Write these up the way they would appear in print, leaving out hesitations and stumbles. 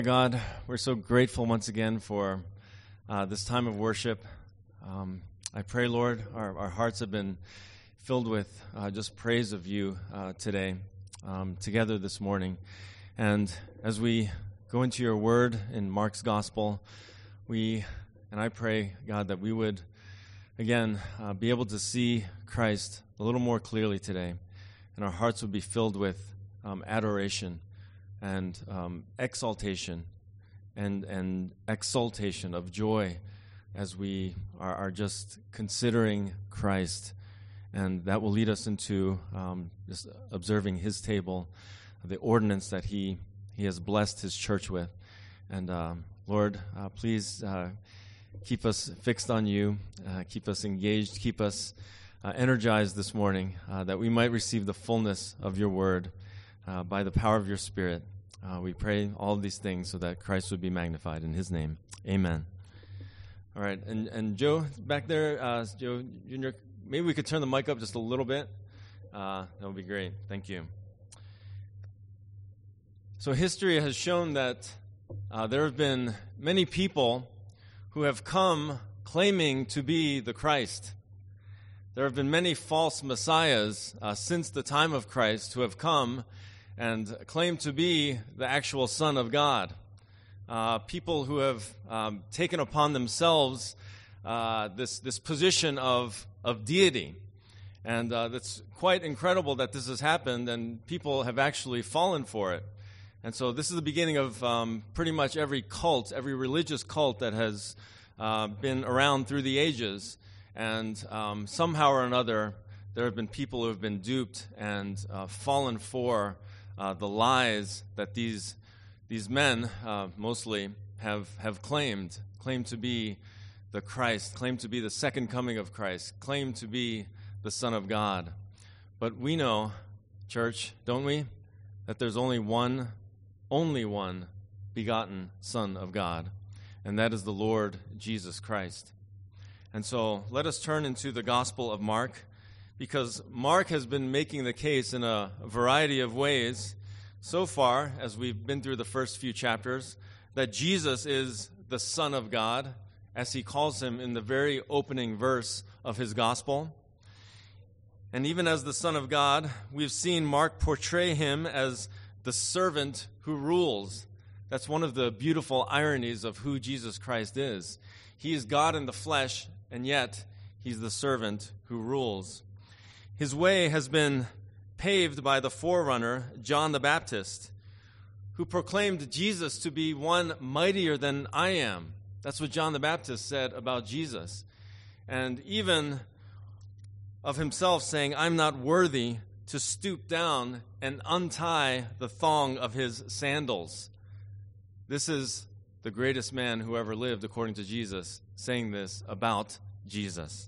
God, we're so grateful once again for this time of worship. I pray, Lord, our hearts have been filled with just praise of you today, together this morning. And as we go into your word in Mark's gospel, I pray, God, that we would, again, be able to see Christ a little more clearly today, and our hearts would be filled with adoration and exaltation and exaltation of joy as we are just considering Christ. And that will lead us into just observing his table, the ordinance that he has blessed his church with. And Lord, please keep us fixed on you, keep us engaged, keep us energized this morning, that we might receive the fullness of your word by the power of your Spirit. We pray all of these things so that Christ would be magnified in his name. Amen. All right, and Joe, back there, Joe Jr., maybe we could turn the mic up just a little bit. That would be great. Thank you. So history has shown that there have been many people who have come claiming to be the Christ. There have been many false messiahs since the time of Christ who have come and claim to be the actual Son of God. People who have taken upon themselves this position of deity. And it's quite incredible that this has happened, and people have actually fallen for it. And so this is the beginning of pretty much every cult, every religious cult that has been around through the ages. And somehow or another, there have been people who have been duped and fallen for the lies that these men mostly have claimed to be the Christ, claim to be the second coming of Christ, claim to be the Son of God. But we know, church, don't we, that there's only one begotten Son of God, and that is the Lord Jesus Christ. And so let us turn into the Gospel of Mark, because Mark has been making the case in a variety of ways so far, as we've been through the first few chapters, that Jesus is the Son of God, as he calls him in the very opening verse of his Gospel. And even as the Son of God, we've seen Mark portray him as the servant who rules. That's one of the beautiful ironies of who Jesus Christ is. He is God in the flesh, and yet he's the servant who rules. His way has been paved by the forerunner, John the Baptist, who proclaimed Jesus to be one mightier than I am. That's what John the Baptist said about Jesus. And even of himself saying, I'm not worthy to stoop down and untie the thong of his sandals. This is the greatest man who ever lived, according to Jesus, saying this about Jesus.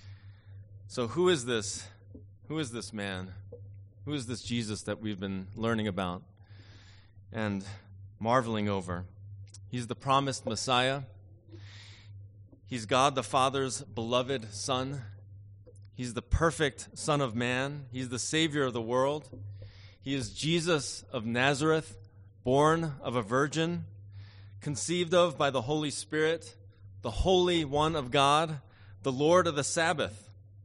So who is this? Who is this man? Who is this Jesus that we've been learning about and marveling over? He's the promised Messiah. He's God the Father's beloved Son. He's the perfect Son of Man. He's the Savior of the world. He is Jesus of Nazareth, born of a virgin, conceived of by the Holy Spirit, the Holy One of God, the Lord of the Sabbath.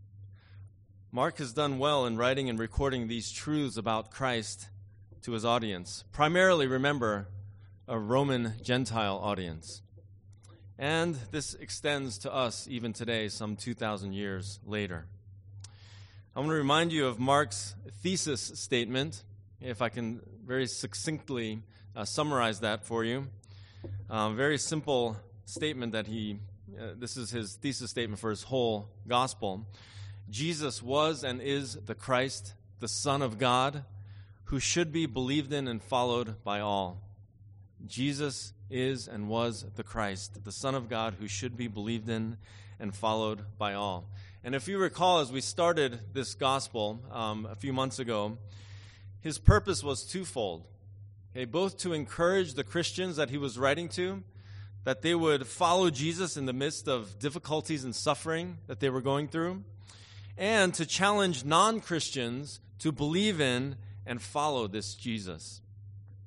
Mark has done well in writing and recording these truths about Christ to his audience. Primarily, remember, a Roman Gentile audience. And this extends to us even today, some 2,000 years later. I want to remind you of Mark's thesis statement, if I can very succinctly summarize that for you. Very simple statement that this is his thesis statement for his whole gospel. Jesus was and is the Christ, the Son of God, who should be believed in and followed by all. Jesus is and was the Christ, the Son of God, who should be believed in and followed by all. And if you recall, as we started this gospel a few months ago, his purpose was twofold. Okay, both to encourage the Christians that he was writing to, that they would follow Jesus in the midst of difficulties and suffering that they were going through, and to challenge non-Christians to believe in and follow this Jesus.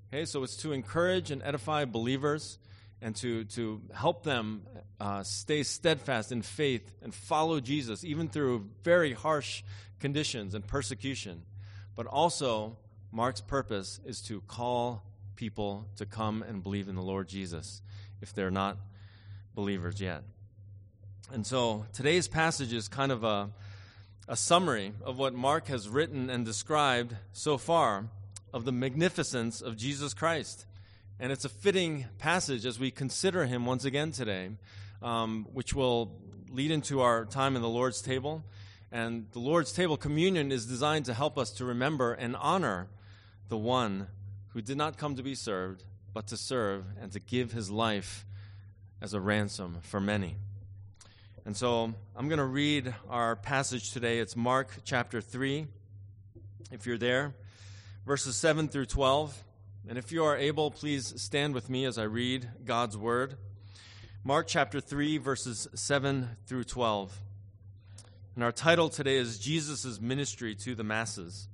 Okay, so it's to encourage and edify believers and to help them stay steadfast in faith and follow Jesus, even through very harsh conditions and persecution. But also, Mark's purpose is to call people to come and believe in the Lord Jesus if they're not believers yet. And so today's passage is kind of a summary of what Mark has written and described so far of the magnificence of Jesus Christ. And it's a fitting passage as we consider him once again today, which will lead into our time in the Lord's table. And the Lord's table communion is designed to help us to remember and honor the one who did not come to be served, but to serve and to give his life as a ransom for many. And so I'm going to read our passage today. It's Mark chapter 3, if you're there, verses 7 through 12. And if you are able, please stand with me as I read God's word. Mark chapter 3, verses 7 through 12. And our title today is Jesus' Ministry to the Masses.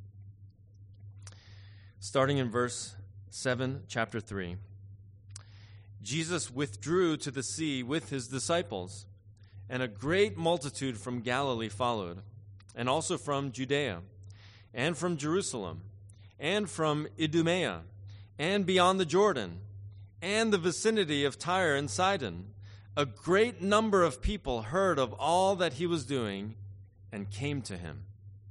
Starting in verse 7, chapter 3. Jesus withdrew to the sea with his disciples, and a great multitude from Galilee followed, and also from Judea, and from Jerusalem, and from Idumea, and beyond the Jordan, and the vicinity of Tyre and Sidon. A great number of people heard of all that he was doing and came to him.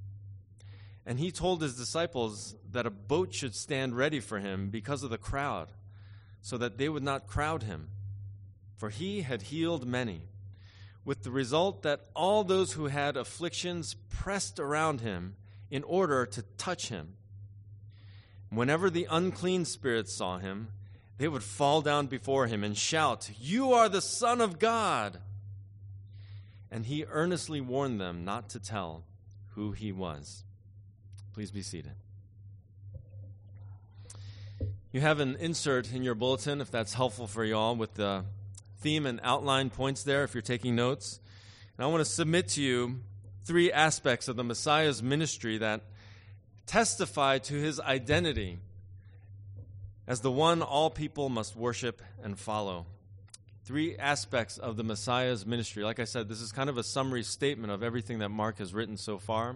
And he told his disciples that a boat should stand ready for him because of the crowd, so that they would not crowd him. For he had healed many, with the result that all those who had afflictions pressed around him in order to touch him. Whenever the unclean spirits saw him, they would fall down before him and shout, "You are the Son of God!" And he earnestly warned them not to tell who he was. Please be seated. You have an insert in your bulletin, if that's helpful for you all, with the theme and outline points there, if you're taking notes. And I want to submit to you 3 aspects of the Messiah's ministry that testify to his identity as the one all people must worship and follow. 3 aspects of the Messiah's ministry. Like I said, this is kind of a summary statement of everything that Mark has written so far.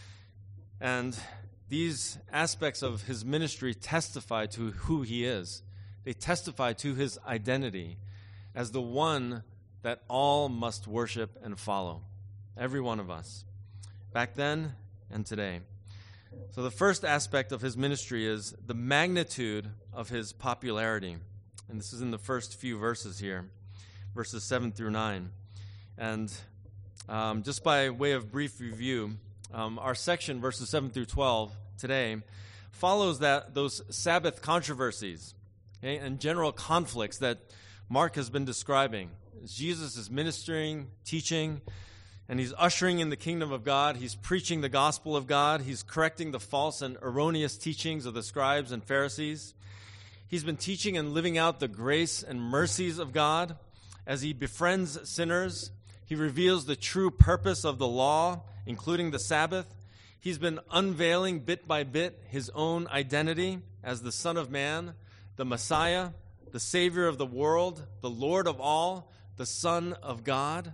And these aspects of his ministry testify to who he is. They testify to his identity as the one that all must worship and follow. Every one of us. Back then and today. So the first aspect of his ministry is the magnitude of his popularity. And this is in the first few verses here, verses 7 through 9. And just by way of brief review, our section, verses 7 through 12 today, follows those Sabbath controversies, okay, and general conflicts that Mark has been describing. Jesus is ministering, teaching, and he's ushering in the kingdom of God. He's preaching the gospel of God. He's correcting the false and erroneous teachings of the scribes and Pharisees. He's been teaching and living out the grace and mercies of God as he befriends sinners. He reveals the true purpose of the law, including the Sabbath. He's been unveiling bit by bit his own identity as the Son of Man, the Messiah, the Savior of the world, the Lord of all, the Son of God.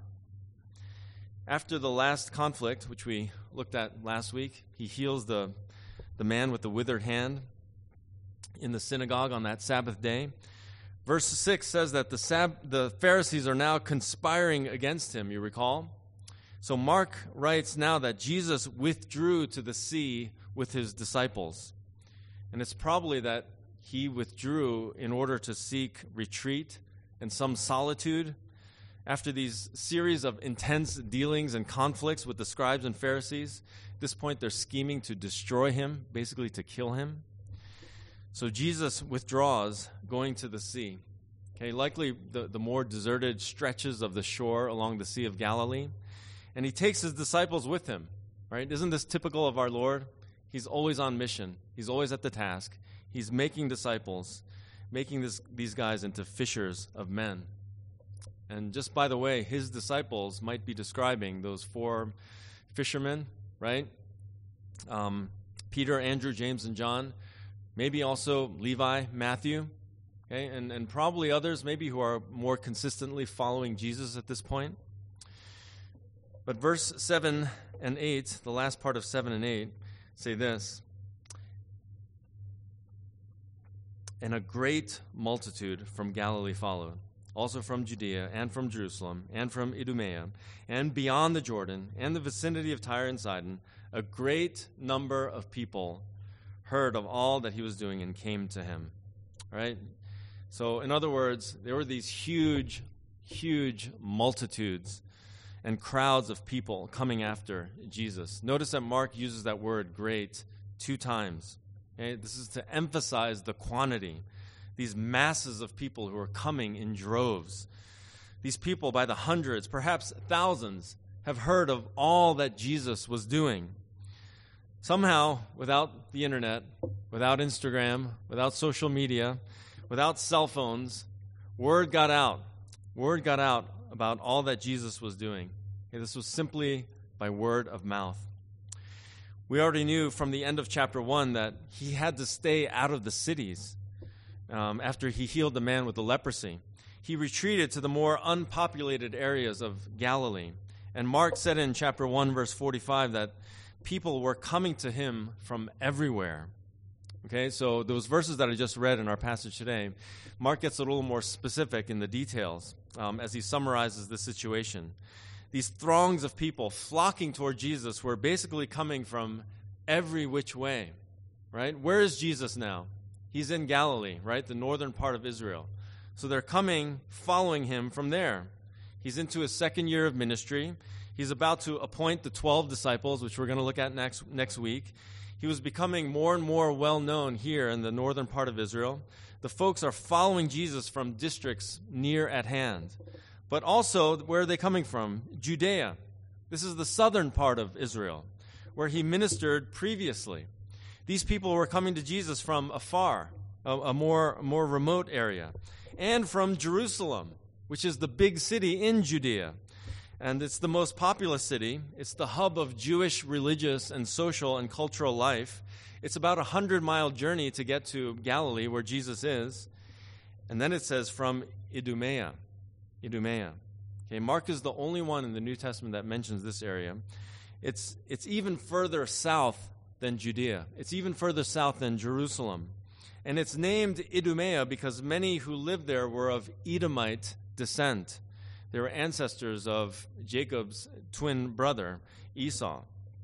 After the last conflict, which we looked at last week, he heals the man with the withered hand in the synagogue on that Sabbath day. Verse 6 says that the Pharisees are now conspiring against him, you recall? So Mark writes now that Jesus withdrew to the sea with his disciples. And it's probably that he withdrew in order to seek retreat and some solitude after these series of intense dealings and conflicts with the scribes and Pharisees. At this point, they're scheming to destroy him, basically to kill him. So Jesus withdraws, going to the sea. Okay, likely the more deserted stretches of the shore along the Sea of Galilee. And he takes his disciples with him, right? Isn't this typical of our Lord? He's always on mission. He's always at the task. He's making disciples, making these guys into fishers of men. And just by the way, his disciples might be describing those 4 fishermen, right? Peter, Andrew, James, and John, maybe also Levi, Matthew, okay, and probably others maybe who are more consistently following Jesus at this point. But verse 7 and 8, the last part of 7 and 8, say this: "And a great multitude from Galilee followed, also from Judea and from Jerusalem and from Idumea and beyond the Jordan and the vicinity of Tyre and Sidon. A great number of people heard of all that he was doing and came to him." All right? So, in other words, there were these huge, huge multitudes and crowds of people coming after Jesus. Notice that Mark uses that word "great" 2 times. Okay? This is to emphasize the quantity. These masses of people who are coming in droves. These people by the hundreds, perhaps thousands, have heard of all that Jesus was doing. Somehow, without the internet, without Instagram, without social media, without cell phones, word got out. Word got out about all that Jesus was doing. Okay, this was simply by word of mouth. We already knew from the end of chapter 1 that he had to stay out of the cities. After he healed the man with the leprosy, he retreated to the more unpopulated areas of Galilee. And Mark said in chapter 1, verse 45, that people were coming to him from everywhere. Okay, so those verses that I just read in our passage today, Mark gets a little more specific in the details as he summarizes the situation. These throngs of people flocking toward Jesus were basically coming from every which way, right? Where is Jesus now? He's in Galilee, right? The northern part of Israel. So they're coming, following him from there. He's into his 2nd year of ministry. He's about to appoint the 12 disciples, which we're going to look at next week. He was becoming more and more well-known here in the northern part of Israel. The folks are following Jesus from districts near at hand. But also, where are they coming from? Judea. This is the southern part of Israel, where he ministered previously. These people were coming to Jesus from afar, a more remote area, and from Jerusalem, which is the big city in Judea. And it's the most populous city. It's the hub of Jewish religious and social and cultural life. It's about a 100-mile journey to get to Galilee, where Jesus is. And then it says from Idumea. Okay, Mark is the only one in the New Testament that mentions this area. It's even further south than Judea. It's even further south than Jerusalem. And it's named Idumea because many who lived there were of Edomite descent. They were ancestors of Jacob's twin brother, Esau.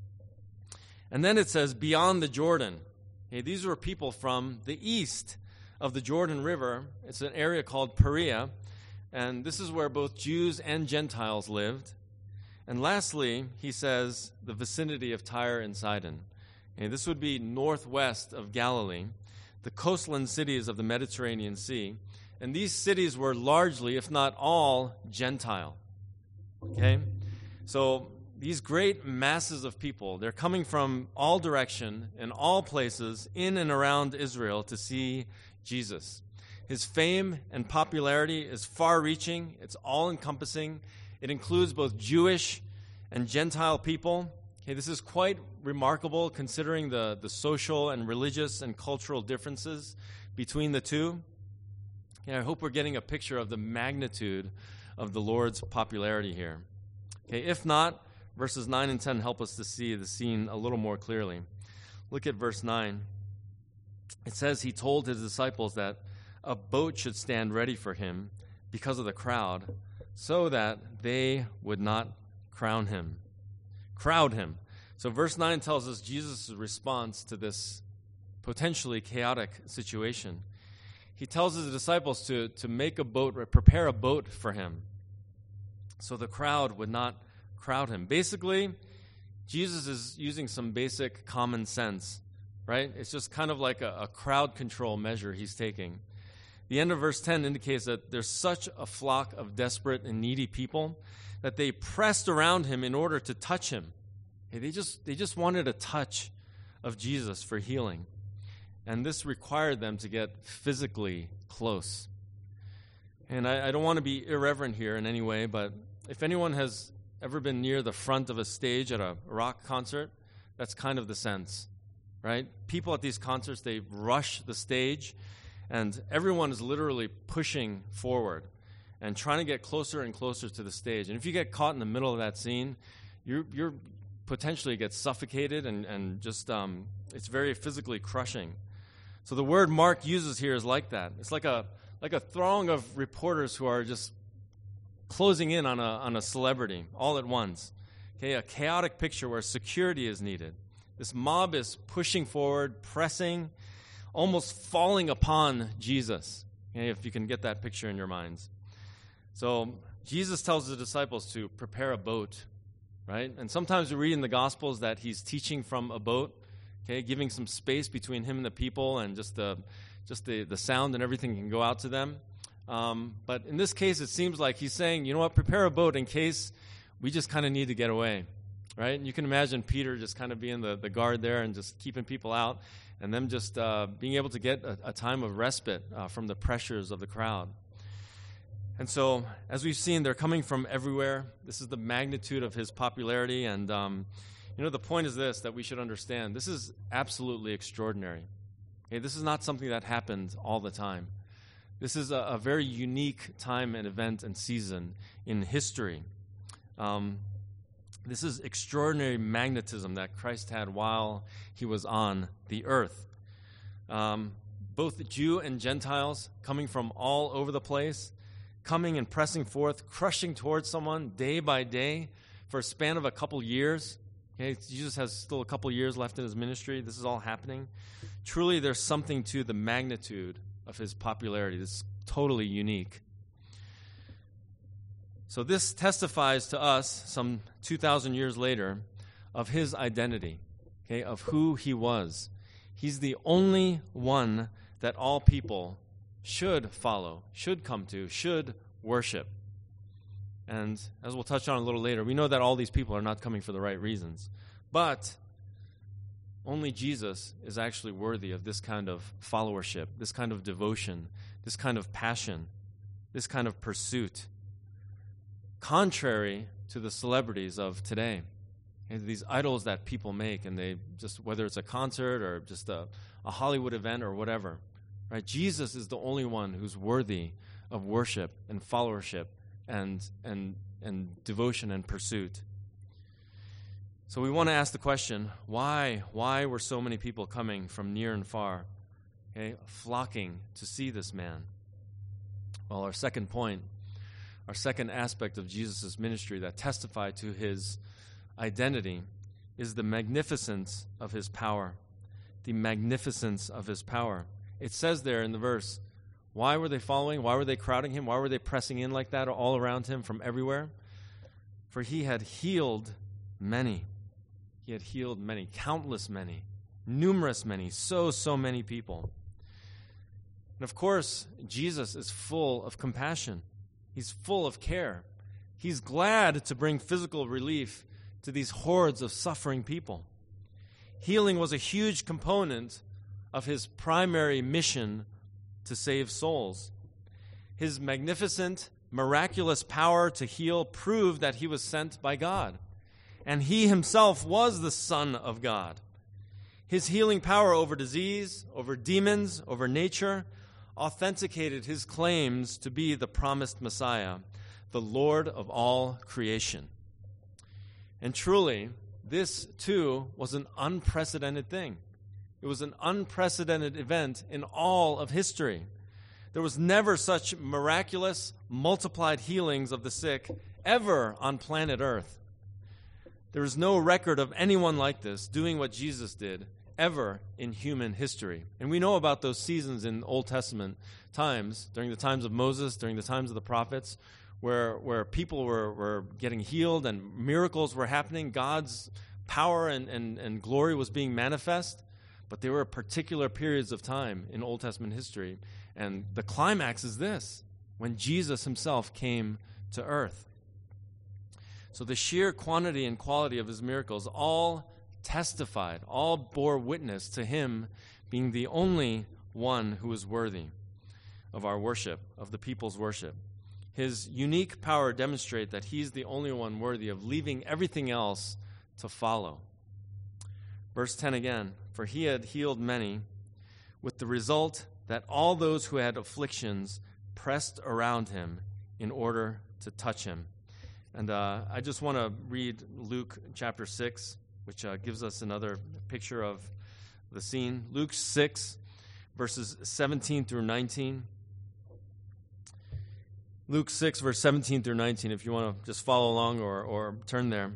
And then it says, beyond the Jordan. Okay, these were people from the east of the Jordan River. It's an area called Perea. And this is where both Jews and Gentiles lived. And lastly, he says, the vicinity of Tyre and Sidon. Okay, this would be northwest of Galilee, the coastland cities of the Mediterranean Sea. And these cities were largely, if not all, Gentile. Okay? So these great masses of people, they're coming from all direction and all places in and around Israel to see Jesus. His fame and popularity is far-reaching. It's all-encompassing. It includes both Jewish and Gentile people. Okay, this is quite remarkable considering the social and religious and cultural differences between the two. I hope we're getting a picture of the magnitude of the Lord's popularity here. Okay, if not, verses 9 and 10 help us to see the scene a little more clearly. Look at verse 9. It says he told his disciples that a boat should stand ready for him because of the crowd, so that they would not crowd him. So verse 9 tells us Jesus' response to this potentially chaotic situation. He tells his disciples to make a boat, prepare a boat for him, so the crowd would not crowd him. Basically, Jesus is using some basic common sense, right? It's just kind of like a crowd control measure he's taking. The end of verse 10 indicates that there's such a flock of desperate and needy people that they pressed around him in order to touch him. They just wanted a touch of Jesus for healing. And this required them to get physically close. And I don't want to be irreverent here in any way, but if anyone has ever been near the front of a stage at a rock concert, that's kind of the sense, right? People at these concerts, they rush the stage, and everyone is literally pushing forward and trying to get closer and closer to the stage. And if you get caught in the middle of that scene, you're potentially get suffocated and just it's very physically crushing. So the word Mark uses here is like that. It's like a throng of reporters who are just closing in on a celebrity all at once. Okay, a chaotic picture where security is needed. This mob is pushing forward, pressing, almost falling upon Jesus. Okay, if you can get that picture in your minds. So Jesus tells the disciples to prepare a boat, right? And sometimes we read in the Gospels that he's teaching from a boat, okay, giving some space between him and the people, and just the sound and everything can go out to them. But in this case, it seems like he's saying, you know what, prepare a boat in case we just kind of need to get away, right? And you can imagine Peter just kind of being the guard there and just keeping people out, and them just being able to get a time of respite from the pressures of the crowd. And so, as we've seen, they're coming from everywhere. This is the magnitude of his popularity, and the point is this, that we should understand. This is absolutely extraordinary. Okay, this is not something that happened all the time. This is a very unique time and event and season in history. This is extraordinary magnetism that Christ had while he was on the earth. Both Jew and Gentiles coming from all over the place, coming and pressing forth, crushing towards someone day by day for a span of a couple years. Okay, Jesus has still a couple years left in his ministry. This is all happening. Truly, there's something to the magnitude of his popularity. This is totally unique. So this testifies to us, some 2,000 years later, of his identity, okay, of who he was. He's the only one that all people should follow, should come to, should worship. And as we'll touch on a little later, we know that all these people are not coming for the right reasons. But only Jesus is actually worthy of this kind of followership, this kind of devotion, this kind of passion, this kind of pursuit, contrary to the celebrities of today. And these idols that people make, and they just, whether it's a concert or just a Hollywood event or whatever, right? Jesus is the only one who's worthy of worship and followership and devotion and pursuit. So we want to ask the question, why were so many people coming from near and far, okay, flocking to see this man? Well, our second point, our second aspect of Jesus' ministry that testified to his identity is the magnificence of his power. The magnificence of his power. It says there in the verse, why were they following? Why were they crowding him? Why were they pressing in like that all around him from everywhere? For he had healed many. He had healed many, countless many, numerous many, so many people. And of course, Jesus is full of compassion. He's full of care. He's glad to bring physical relief to these hordes of suffering people. Healing was a huge component of his primary mission to save souls. His magnificent, miraculous power to heal proved that he was sent by God, and he himself was the Son of God. His healing power over disease, over demons, over nature, authenticated his claims to be the promised Messiah, the Lord of all creation. And truly, this too was an unprecedented thing. It was an unprecedented event in all of history. There was never such miraculous, multiplied healings of the sick ever on planet Earth. There is no record of anyone like this doing what Jesus did ever in human history. And we know about those seasons in Old Testament times, during the times of Moses, during the times of the prophets, where people were getting healed and miracles were happening. God's power and glory was being manifest. But there were particular periods of time in Old Testament history. And the climax is this, when Jesus himself came to earth. So the sheer quantity and quality of his miracles all testified, all bore witness to him being the only one who is worthy of our worship, of the people's worship. His unique power demonstrates that he's the only one worthy of leaving everything else to follow. Verse 10 again, for he had healed many, with the result that all those who had afflictions pressed around him in order to touch him. And I just want to read Luke chapter 6, which gives us another picture of the scene. Luke 6, verses 17 through 19. Luke 6, verse 17 through 19, if you want to just follow along or turn there.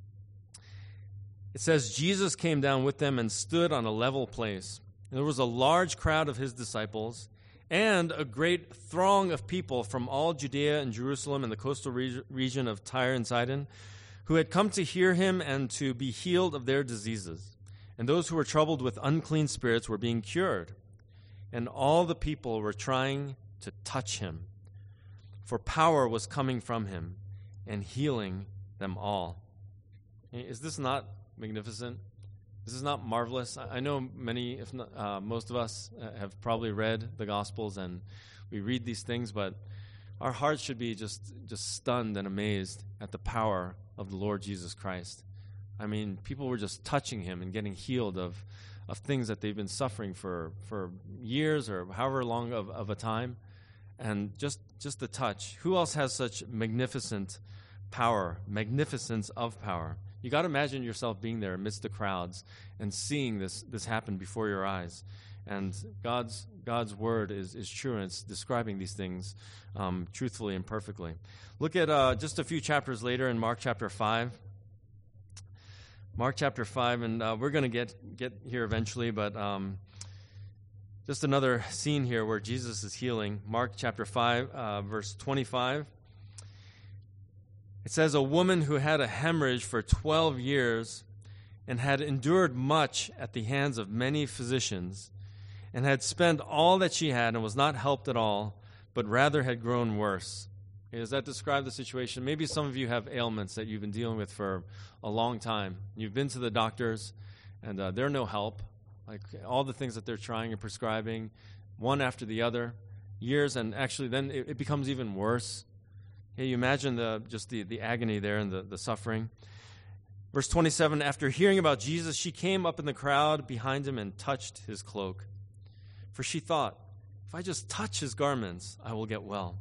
It says, Jesus came down with them and stood on a level place. And there was a large crowd of his disciples and a great throng of people from all Judea and Jerusalem and the coastal region of Tyre and Sidon, who had come to hear him and to be healed of their diseases. And those who were troubled with unclean spirits were being cured. And all the people were trying to touch him, for power was coming from him and healing them all. Is this not magnificent? This is not marvelous. I know many, if not most of us, have probably read the Gospels and we read these things, but our hearts should be just stunned and amazed at the power of the Lord Jesus Christ. I mean, people were just touching him and getting healed of things that they've been suffering for years or however long of a time. And just the touch. Who else has such magnificent power, magnificence of power? You got to imagine yourself being there amidst the crowds and seeing this happen before your eyes. And God's word is true, and it's describing these things truthfully and perfectly. Look at just a few chapters later in Mark chapter 5. Mark chapter 5, and we're going to get here eventually, but just another scene here where Jesus is healing. Mark chapter 5, verse 25. It says, a woman who had a hemorrhage for 12 years and had endured much at the hands of many physicians and had spent all that she had and was not helped at all, but rather had grown worse. Okay, does that describe the situation? Maybe some of you have ailments that you've been dealing with for a long time. You've been to the doctors, and they're no help. Like all the things that they're trying and prescribing, one after the other, years, and actually then it becomes even worse. Okay, you imagine the agony there and the suffering. Verse 27, after hearing about Jesus, she came up in the crowd behind him and touched his cloak. For she thought, if I just touch his garments, I will get well.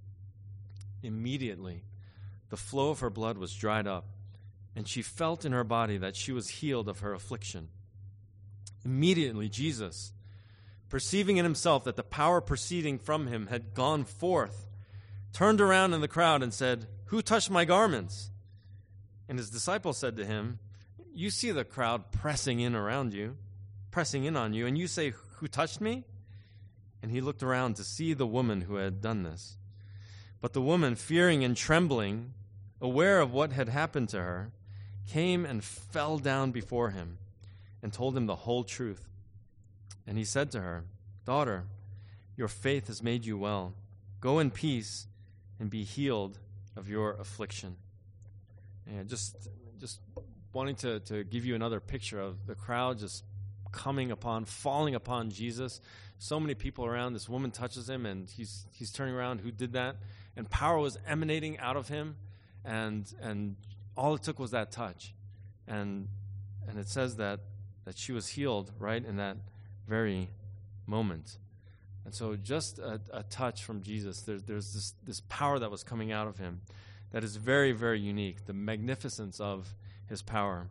Immediately, the flow of her blood was dried up, and she felt in her body that she was healed of her affliction. Immediately, Jesus, perceiving in himself that the power proceeding from him had gone forth, turned around in the crowd and said, who touched my garments? And his disciples said to him, you see the crowd pressing in on you, and you say, who touched me? And he looked around to see the woman who had done this. But the woman, fearing and trembling, aware of what had happened to her, came and fell down before him and told him the whole truth. And he said to her, daughter, your faith has made you well. Go in peace and be healed of your affliction. And just wanting to give you another picture of the crowd just falling upon Jesus. So many people around. This woman touches him, and he's turning around. Who did that? And power was emanating out of him, and all it took was that touch. And it says that she was healed right in that very moment. And so just a touch from Jesus, there's this power that was coming out of him that is very, very unique, the magnificence of his power.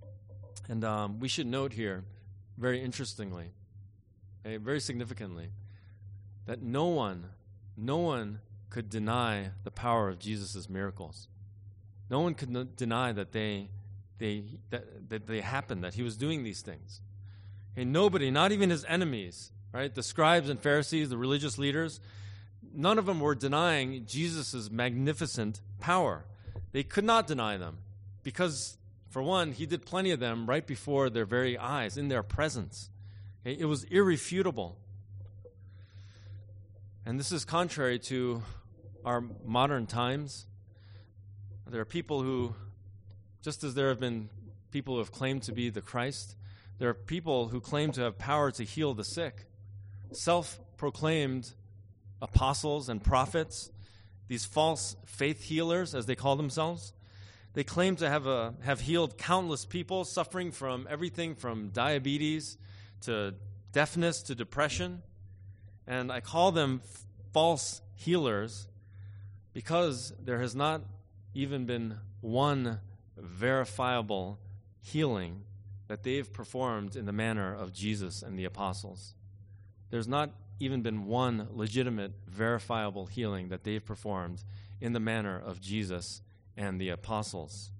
And we should note here, very interestingly, very significantly, that no one could deny the power of Jesus' miracles. No one could deny that they happened, that he was doing these things. Okay, nobody, not even his enemies, right? The scribes and Pharisees, the religious leaders, none of them were denying Jesus' magnificent power. They could not deny them because, for one, he did plenty of them right before their very eyes, in their presence. Okay, it was irrefutable. And this is contrary to our modern times. There are people who, just as there have been people who have claimed to be the Christ, there are people who claim to have power to heal the sick. Self-proclaimed apostles and prophets, these false faith healers, as they call themselves, They claim to have healed countless people suffering from everything from diabetes to deafness to depression. And I call them false healers because there has not even been one verifiable healing that they've performed in the manner of Jesus and the apostles. There's not even been one legitimate, verifiable healing that they've performed in the manner of Jesus and the apostles.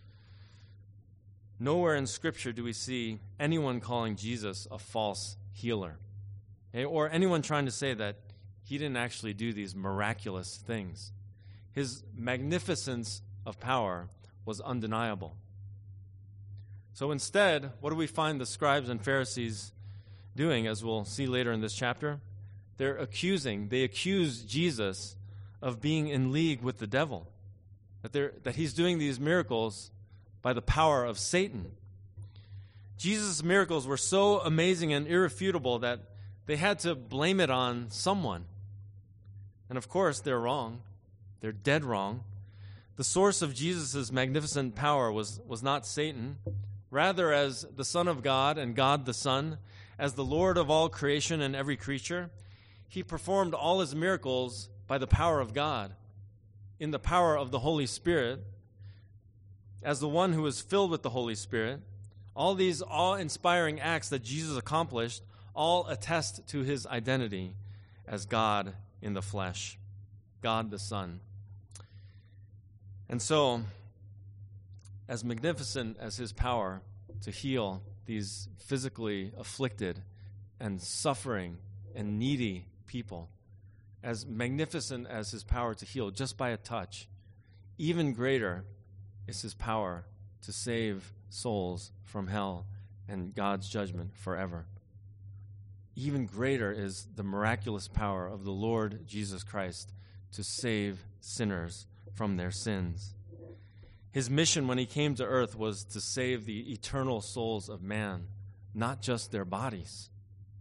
Nowhere in Scripture do we see anyone calling Jesus a false healer, or anyone trying to say that he didn't actually do these miraculous things. His magnificence of power was undeniable. So instead, what do we find the scribes and Pharisees doing, as we'll see later in this chapter? They accuse Jesus of being in league with the devil, that he's doing these miracles by the power of Satan. Jesus' miracles were so amazing and irrefutable that they had to blame it on someone. And of course, they're wrong. They're dead wrong. The source of Jesus' magnificent power was not Satan. Rather, as the Son of God and God the Son, as the Lord of all creation and every creature, he performed all his miracles by the power of God, in the power of the Holy Spirit, as the one who is filled with the Holy Spirit. All these awe-inspiring acts that Jesus accomplished all attest to his identity as God in the flesh, God the Son. And so, as magnificent as his power to heal these physically afflicted and suffering and needy people, as magnificent as his power to heal just by a touch, even greater is his power to save souls from hell and God's judgment forever. Even greater is the miraculous power of the Lord Jesus Christ to save sinners from their sins. His mission when he came to earth was to save the eternal souls of man, not just their bodies.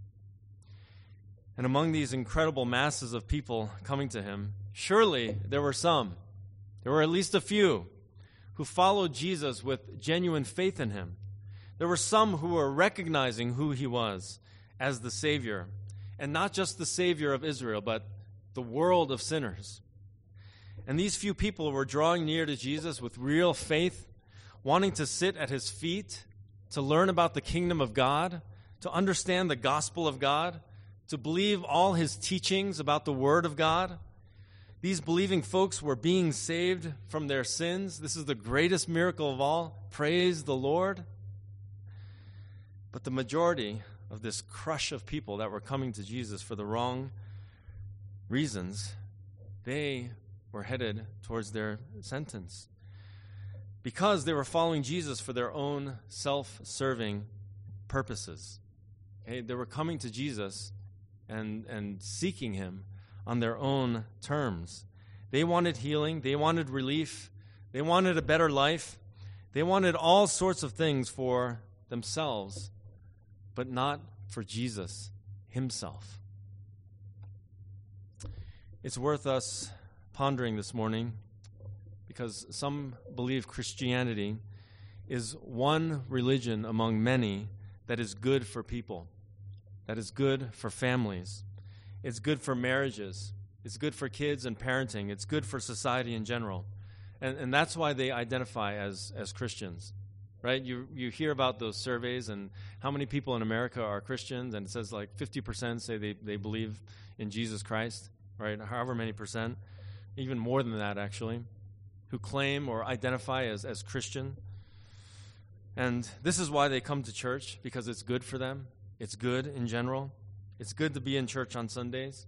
And among these incredible masses of people coming to him, surely there were at least a few, who followed Jesus with genuine faith in him. There were some who were recognizing who he was as the Savior, and not just the Savior of Israel, but the world of sinners. And these few people were drawing near to Jesus with real faith, wanting to sit at his feet, to learn about the kingdom of God, to understand the gospel of God, to believe all his teachings about the word of God. These believing folks were being saved from their sins. This is the greatest miracle of all. Praise the Lord. But the majority of this crush of people that were coming to Jesus for the wrong reasons, they were headed towards their sentence because they were following Jesus for their own self-serving purposes. Okay? They were coming to Jesus and seeking him on their own terms. They wanted healing. They wanted relief. They wanted a better life. They wanted all sorts of things for themselves, but not for Jesus himself. It's worth us pondering this morning because some believe Christianity is one religion among many that is good for people, that is good for families. It's good for marriages. It's good for kids and parenting. It's good for society in general. And that's why they identify as Christians, right? You hear about those surveys and how many people in America are Christians, and it says like 50% say they believe in Jesus Christ, right? However many percent, even more than that actually, who claim or identify as Christian. And this is why they come to church, because it's good for them. It's good in general. It's good to be in church on Sundays.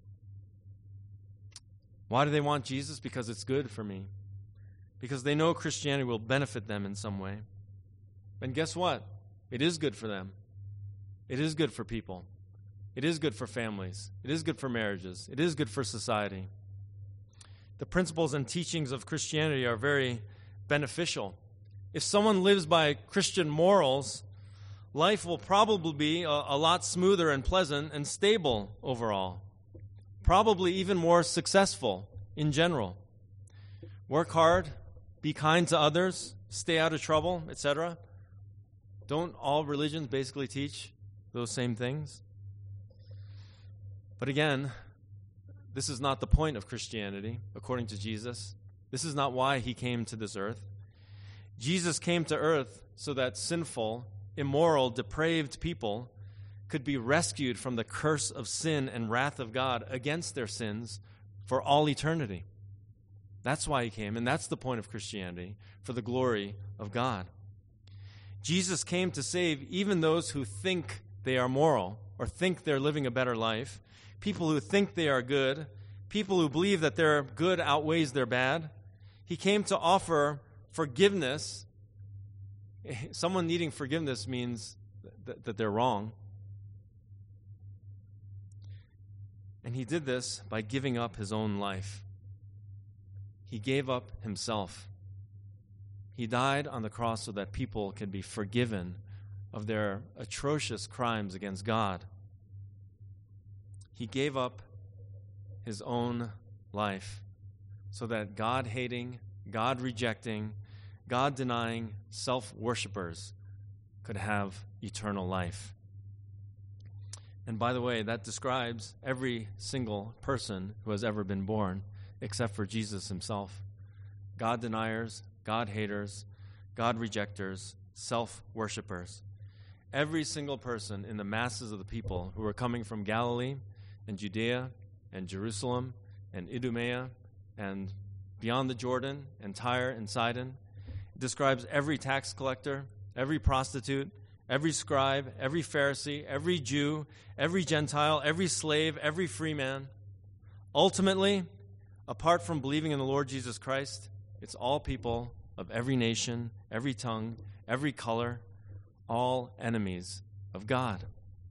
Why do they want Jesus? Because it's good for me. Because they know Christianity will benefit them in some way. And guess what? It is good for them. It is good for people. It is good for families. It is good for marriages. It is good for society. The principles and teachings of Christianity are very beneficial. If someone lives by Christian morals, life will probably be a lot smoother and pleasant and stable overall. Probably even more successful in general. Work hard, be kind to others, stay out of trouble, etc. Don't all religions basically teach those same things? But again, this is not the point of Christianity, according to Jesus. This is not why he came to this earth. Jesus came to earth so that sinful, immoral, depraved people could be rescued from the curse of sin and wrath of God against their sins for all eternity. That's why he came, and that's the point of Christianity, for the glory of God. Jesus came to save even those who think they are moral or think they're living a better life, people who think they are good, people who believe that their good outweighs their bad. He came to offer forgiveness. Someone needing forgiveness means that they're wrong. And he did this by giving up his own life. He gave up himself. He died on the cross so that people can be forgiven of their atrocious crimes against God. He gave up his own life so that God-hating, God-rejecting, God-denying self-worshipers could have eternal life. And by the way, that describes every single person who has ever been born, except for Jesus himself. God-deniers, God-haters, God-rejectors, self-worshipers. Every single person in the masses of the people who were coming from Galilee and Judea and Jerusalem and Idumea and beyond the Jordan and Tyre and Sidon. It describes every tax collector, every prostitute, every scribe, every Pharisee, every Jew, every Gentile, every slave, every free man. Ultimately, apart from believing in the Lord Jesus Christ, it's all people of every nation, every tongue, every color, all enemies of God.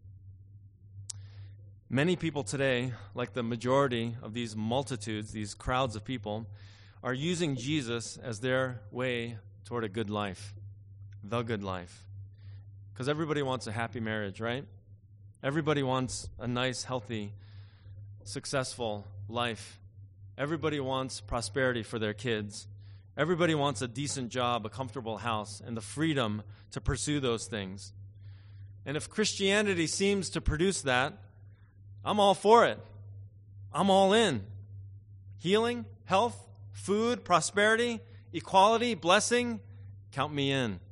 Many people today, like the majority of these multitudes, these crowds of people, are using Jesus as their way toward a good life, the good life. Because everybody wants a happy marriage, right? Everybody wants a nice, healthy, successful life. Everybody wants prosperity for their kids. Everybody wants a decent job, a comfortable house, and the freedom to pursue those things. And if Christianity seems to produce that, I'm all for it. I'm all in. Healing, health, food, prosperity, equality, blessing, count me in.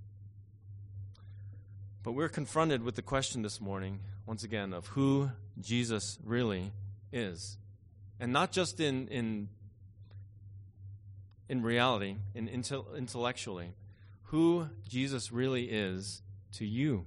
But we're confronted with the question this morning, once again, of who Jesus really is. And not just in reality, intellectually, who Jesus really is to you.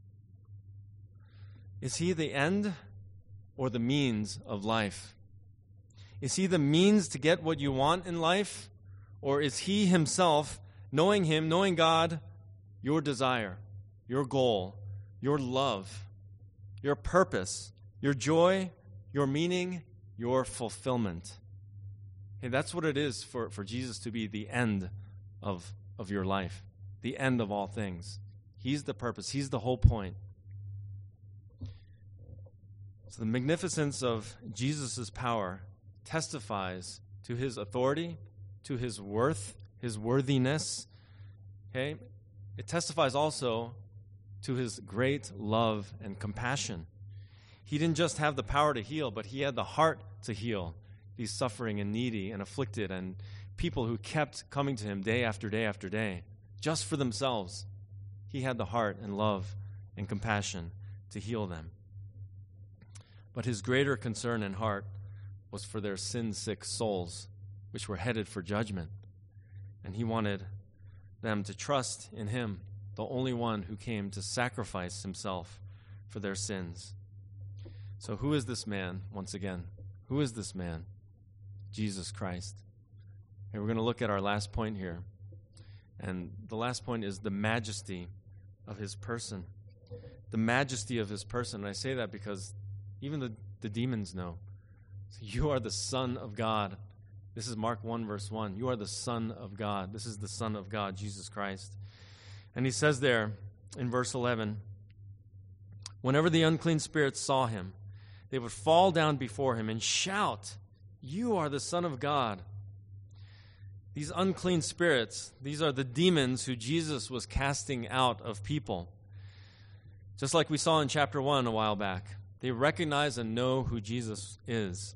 Is he the end or the means of life? Is he the means to get what you want in life? Or is he himself, knowing him, knowing God, your desire, your goal, your love, your purpose, your joy, your meaning, your fulfillment? Hey, that's what it is for Jesus to be the end of your life, the end of all things. He's the purpose. He's the whole point. So the magnificence of Jesus' power testifies to his authority, to his worth, his worthiness. Okay? It testifies also to his great love and compassion. He didn't just have the power to heal, but he had the heart to heal these suffering and needy and afflicted and people who kept coming to him day after day after day, just for themselves. He had the heart and love and compassion to heal them. But his greater concern and heart was for their sin-sick souls, which were headed for judgment. And he wanted them to trust in him, the only one who came to sacrifice himself for their sins. So who is this man, once again? Who is this man? Jesus Christ. And we're going to look at our last point here. And the last point is the majesty of his person. The majesty of his person. And I say that because even the demons know. So you are the Son of God. This is Mark 1, verse 1. You are the Son of God. This is the Son of God, Jesus Christ. And he says there in verse 11, whenever the unclean spirits saw him, they would fall down before him and shout, "You are the Son of God." These unclean spirits, these are the demons who Jesus was casting out of people. Just like we saw in chapter 1 a while back. They recognize and know who Jesus is.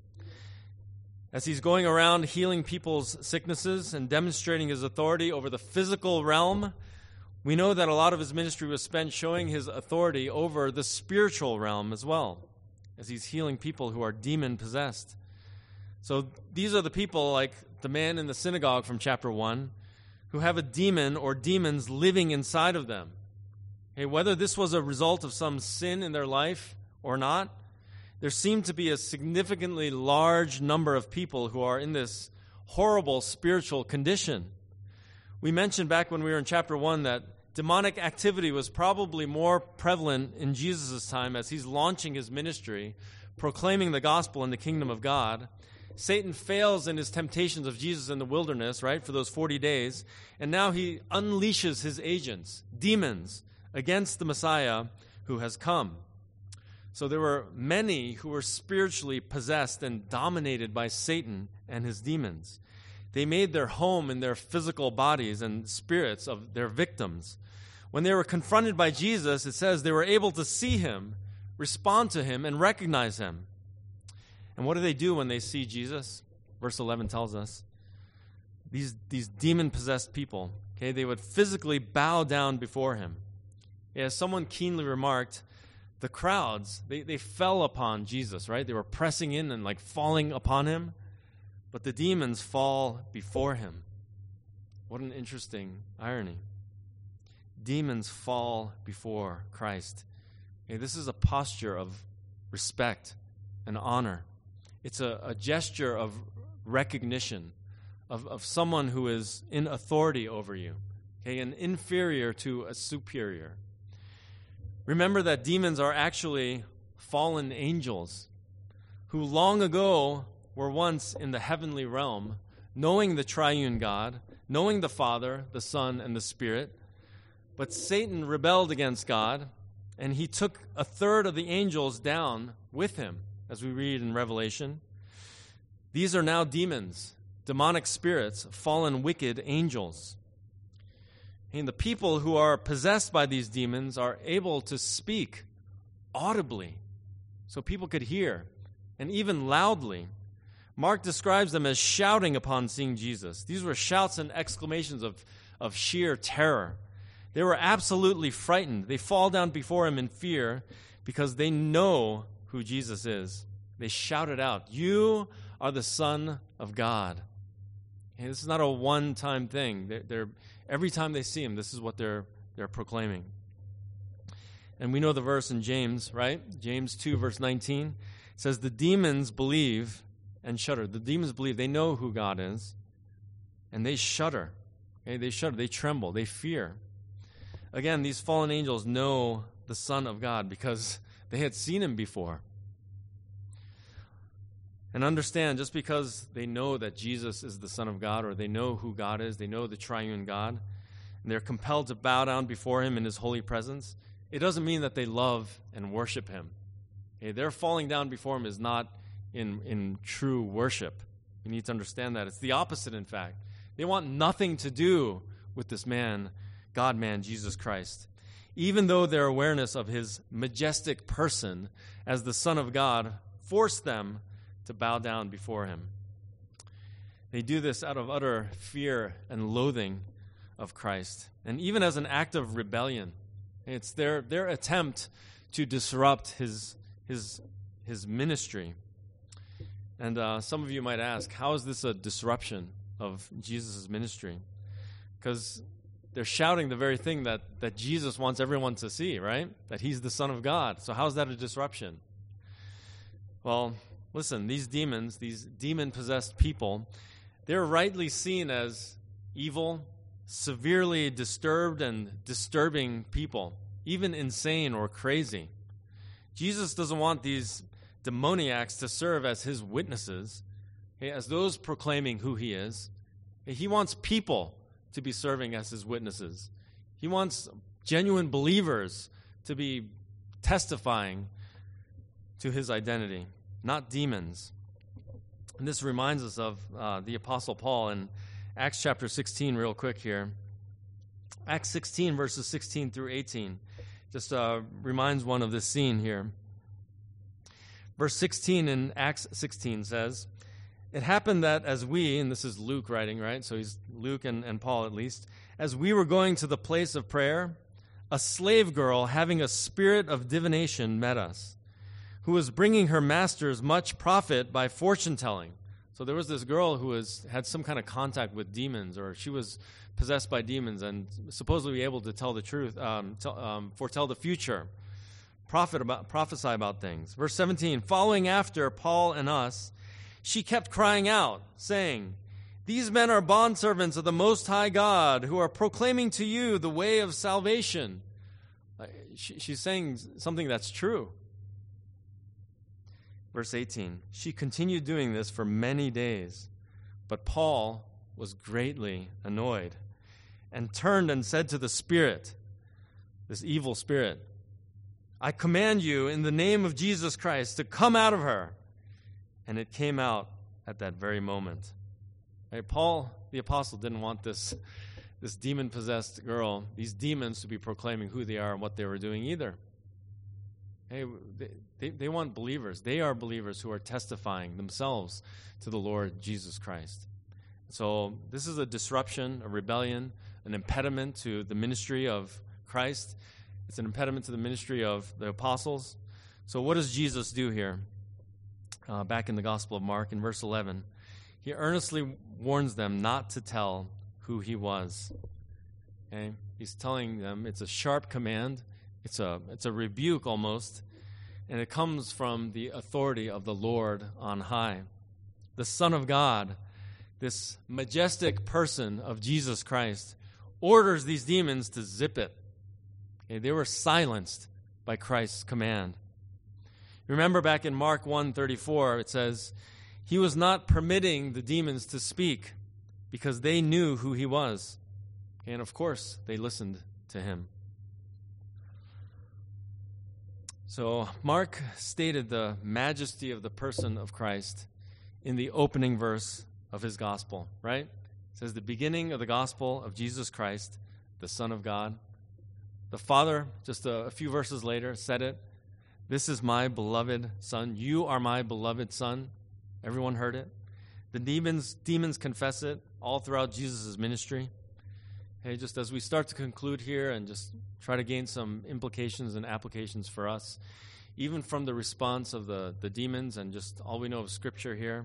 As he's going around healing people's sicknesses and demonstrating his authority over the physical realm, we know that a lot of his ministry was spent showing his authority over the spiritual realm as well, as he's healing people who are demon-possessed. So these are the people like the man in the synagogue from chapter 1 who have a demon or demons living inside of them. Okay, whether this was a result of some sin in their life or not, there seemed to be a significantly large number of people who are in this horrible spiritual condition. We mentioned back when we were in chapter 1 that demonic activity was probably more prevalent in Jesus' time as he's launching his ministry, proclaiming the gospel in the kingdom of God. Satan fails in his temptations of Jesus in the wilderness, right, for those 40 days, and now he unleashes his agents, demons, against the Messiah who has come. So there were many who were spiritually possessed and dominated by Satan and his demons. They made their home in their physical bodies and spirits of their victims. When they were confronted by Jesus, it says they were able to see him, respond to him, and recognize him. And what do they do when they see Jesus? Verse 11 tells us. These demon-possessed people, okay, they would physically bow down before him. As someone keenly remarked, the crowds, they fell upon Jesus, right? They were pressing in and like falling upon him, but the demons fall before him. What an interesting irony. Demons fall before Christ. Okay, this is a posture of respect and honor. It's a gesture of recognition of someone who is in authority over you, okay, an inferior to a superior. Remember that demons are actually fallen angels who long ago were once in the heavenly realm, knowing the triune God, knowing the Father, the Son, and the Spirit. But Satan rebelled against God, and he took a third of the angels down with him, as we read in Revelation. These are now demons, demonic spirits, fallen wicked angels. And the people who are possessed by these demons are able to speak audibly, so people could hear, and even loudly. Mark describes them as shouting upon seeing Jesus. These were shouts and exclamations of sheer terror. They were absolutely frightened. They fall down before him in fear because they know who Jesus is. They shouted out, "You are the Son of God." And this is not a one-time thing. They're every time they see him, this is what they're proclaiming. And we know the verse in James, right? James 2, verse 19. It says, the demons believe and shudder. The demons believe. They know who God is. And they shudder. Okay? They shudder. They tremble. They fear. Again, these fallen angels know the Son of God because they had seen him before. And understand, just because they know that Jesus is the Son of God, or they know who God is, they know the triune God, and they're compelled to bow down before him in his holy presence, it doesn't mean that they love and worship him. Okay? Their falling down before him is not in true worship. You need to understand that. It's the opposite, in fact. They want nothing to do with this man, God-man, Jesus Christ. Even though their awareness of his majestic person as the Son of God forced them to bow down before him. They do this out of utter fear and loathing of Christ, and even as an act of rebellion. It's their attempt to disrupt his ministry. And some of you might ask, how is this a disruption of Jesus' ministry? Because they're shouting the very thing that Jesus wants everyone to see, right? That he's the Son of God. So how is that a disruption? Well, listen, these demons, these demon-possessed people, they're rightly seen as evil, severely disturbed and disturbing people, even insane or crazy. Jesus doesn't want these demoniacs to serve as his witnesses, as those proclaiming who he is. He wants people to be serving as his witnesses. He wants genuine believers to be testifying to his identity, not demons. And this reminds us of the Apostle Paul Acts chapter 16 real quick here. Acts 16, verses 16 through 18. Just reminds one of this scene here. Verse 16 in Acts 16 says, "It happened that as we," and this is Luke writing, right? So he's Luke and Paul at least, "as we were going to the place of prayer, a slave girl having a spirit of divination met us, who was bringing her masters much profit by fortune telling." So there was this girl who had some kind of contact with demons, or she was possessed by demons and supposedly able to tell the truth, foretell the future, prophesy about things. Verse 17, "Following after Paul and us, she kept crying out, saying, 'These men are bondservants of the Most High God, who are proclaiming to you the way of salvation.'" She's saying something that's true. Verse 18, "She continued doing this for many days, but Paul was greatly annoyed and turned and said to the spirit," this evil spirit, "I command you in the name of Jesus Christ to come out of her." And it came out at that very moment. Right? Paul, the apostle, didn't want this demon-possessed girl, these demons, to be proclaiming who they are and what they were doing either. Hey, they want believers. They are believers who are testifying themselves to the Lord Jesus Christ. So this is a disruption, a rebellion, an impediment to the ministry of Christ. It's an impediment to the ministry of the apostles. So what does Jesus do here? Back in the Gospel of Mark in verse 11, he earnestly warns them not to tell who he was. Okay? He's telling them it's a sharp command. It's a rebuke almost, and it comes from the authority of the Lord on high. The Son of God, this majestic person of Jesus Christ, orders these demons to zip it. Okay, they were silenced by Christ's command. Remember back in Mark 1:34, it says, "He was not permitting the demons to speak because they knew who he was." And of course, they listened to him. So Mark stated the majesty of the person of Christ in the opening verse of his gospel, right? It says the beginning of the gospel of Jesus Christ, the Son of God. The Father, just a few verses later, said it. "This is my beloved Son. You are my beloved Son." Everyone heard it. The demons confess it all throughout Jesus' ministry. Hey, just as we start to conclude here and just try to gain some implications and applications for us, even from the response of the demons and just all we know of Scripture here,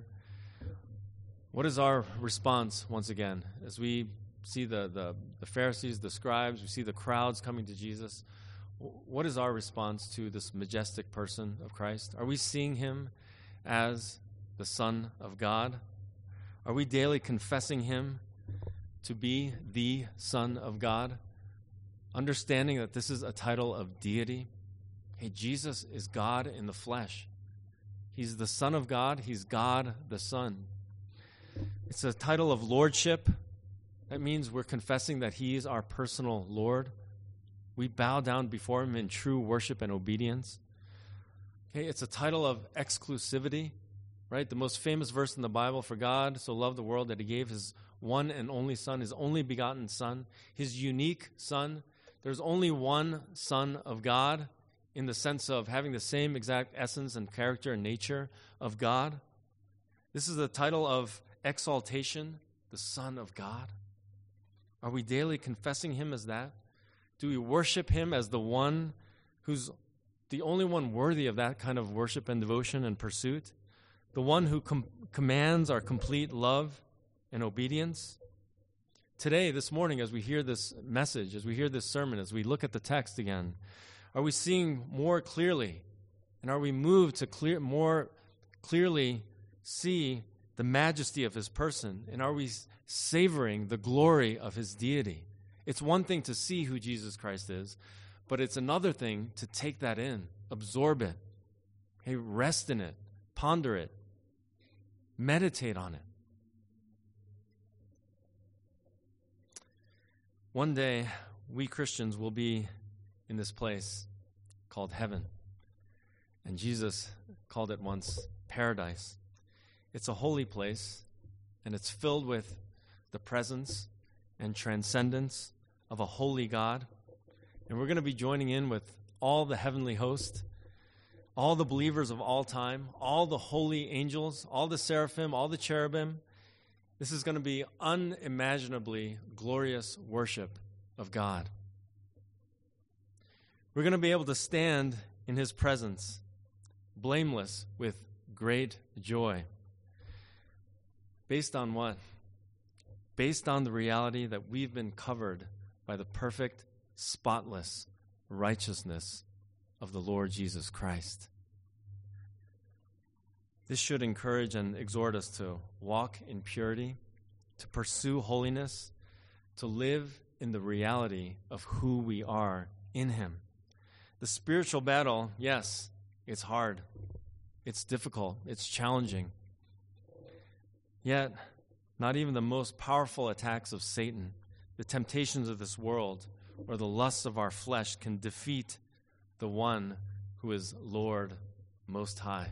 what is our response once again? As we see the Pharisees, the scribes, we see the crowds coming to Jesus, what is our response to this majestic person of Christ? Are we seeing him as the Son of God? Are we daily confessing him to be the Son of God, understanding that this is a title of deity? Hey, Jesus is God in the flesh. He's the Son of God. He's God the Son. It's a title of lordship. That means we're confessing that he is our personal Lord. We bow down before him in true worship and obedience. Okay, it's a title of exclusivity, right? The most famous verse in the Bible, "For God so loved the world that he gave his one and only Son, his only begotten Son, his unique Son." There's only one Son of God in the sense of having the same exact essence and character and nature of God. This is the title of exaltation, the Son of God. Are we daily confessing him as that? Do we worship him as the one who's the only one worthy of that kind of worship and devotion and pursuit? The one who commands our complete love and obedience? Today, this morning, as we hear this message, as we hear this sermon, as we look at the text again, are we seeing more clearly? And are we moved to more clearly see the majesty of his person? And are we savoring the glory of his deity? It's one thing to see who Jesus Christ is, but it's another thing to take that in, absorb it, hey, rest in it, ponder it, meditate on it. One day, we Christians will be in this place called heaven. And Jesus called it once paradise. It's a holy place, and it's filled with the presence and transcendence of a holy God. And we're going to be joining in with all the heavenly host, all the believers of all time, all the holy angels, all the seraphim, all the cherubim. This is going to be unimaginably glorious worship of God. We're going to be able to stand in his presence, blameless with great joy. Based on what? Based on the reality that we've been covered by the perfect, spotless righteousness of the Lord Jesus Christ. This should encourage and exhort us to walk in purity, to pursue holiness, to live in the reality of who we are in him. The spiritual battle, yes, it's hard. It's difficult. It's challenging. Yet, not even the most powerful attacks of Satan, the temptations of this world, or the lusts of our flesh can defeat the one who is Lord Most High.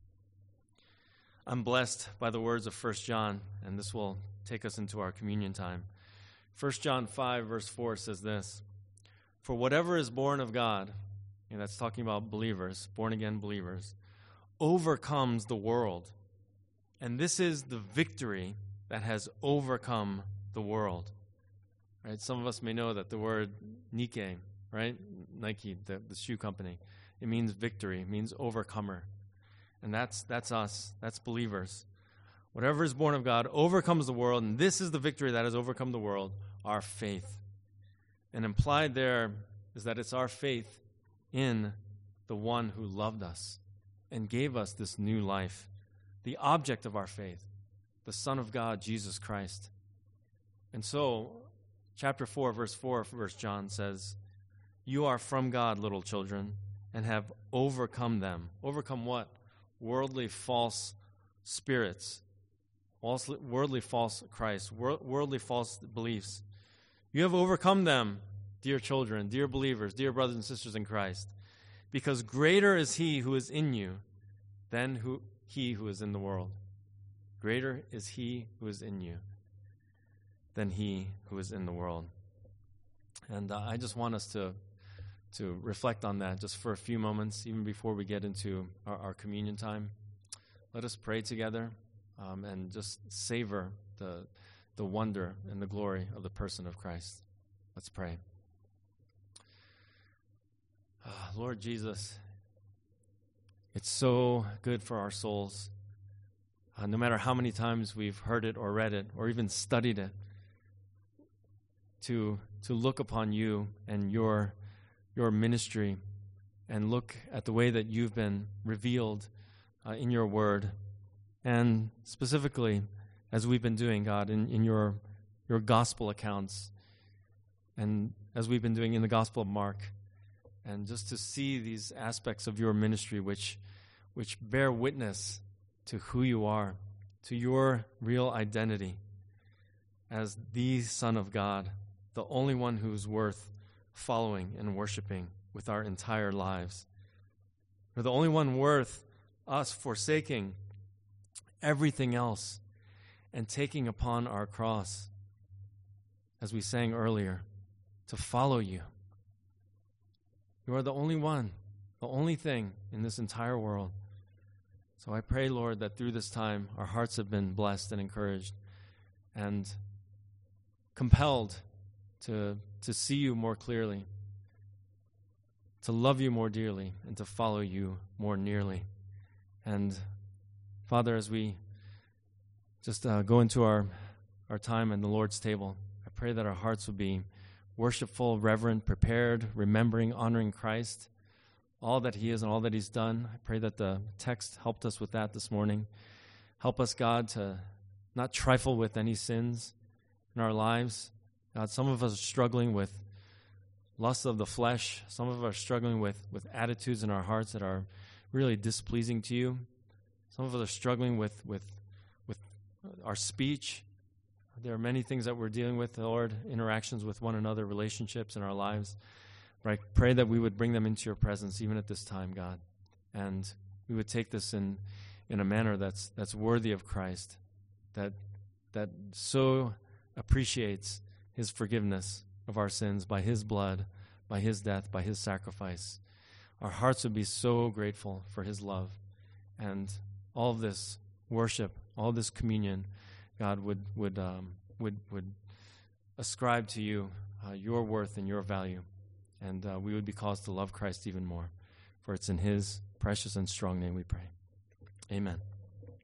I'm blessed by the words of 1 John, and this will take us into our communion time. 1 John 5, verse 4 says this, "For whatever is born of God," and that's talking about believers, born-again believers, "overcomes the world. And this is the victory that has overcome the world." Right? Some of us may know that the word Nike, right? Nike, the shoe company, it means victory, it means overcomer. And that's us, that's believers. Whatever is born of God overcomes the world, and this is the victory that has overcome the world, our faith. And implied there is that it's our faith in the one who loved us and gave us this new life, the object of our faith, the Son of God, Jesus Christ. And so, chapter 4, verse 4 of 1 John says, "You are from God, little children, and have overcome them." Overcome what? Worldly false spirits, worldly false Christ, worldly false beliefs. You have overcome them, dear children, dear believers, dear brothers and sisters in Christ, because greater is he who is in you than he who is in the world. Greater is he who is in you than he who is in the world. And I just want us to reflect on that just for a few moments, even before we get into our communion time. Let us pray together and just savor the wonder and the glory of the person of Christ. Let's pray. Lord Jesus, it's so good for our souls, no matter how many times we've heard it or read it or even studied it, to look upon you and your ministry and look at the way that you've been revealed in your word, and specifically as we've been doing, God, in your gospel accounts, and as we've been doing in the Gospel of Mark, and just to see these aspects of your ministry which bear witness to who you are, to your real identity as the Son of God, the only one who's worth following and worshiping with our entire lives. You're the only one worth us forsaking everything else and taking upon our cross, as we sang earlier, to follow you. You are the only one, the only thing in this entire world. So I pray, Lord, that through this time our hearts have been blessed and encouraged and compelled to see you more clearly, to love you more dearly, and to follow you more nearly. And Father, as we just go into our time in the Lord's table, I pray that our hearts will be worshipful, reverent, prepared, remembering, honoring Christ, all that he is and all that he's done. I pray that the text helped us with that this morning. Help us, God, to not trifle with any sins in our lives. God, some of us are struggling with lust of the flesh. Some of us are struggling with attitudes in our hearts that are really displeasing to you. Some of us are struggling with our speech. There are many things that we're dealing with, Lord, interactions with one another, relationships in our lives. But I pray that we would bring them into your presence even at this time, God. And we would take this in a manner that's worthy of Christ, that so appreciates his forgiveness of our sins by his blood, by his death, by his sacrifice, our hearts would be so grateful for his love. And all of this worship, all this communion, God would ascribe to you your worth and your value. And we would be caused to love Christ even more. For it's in his precious and strong name we pray. Amen.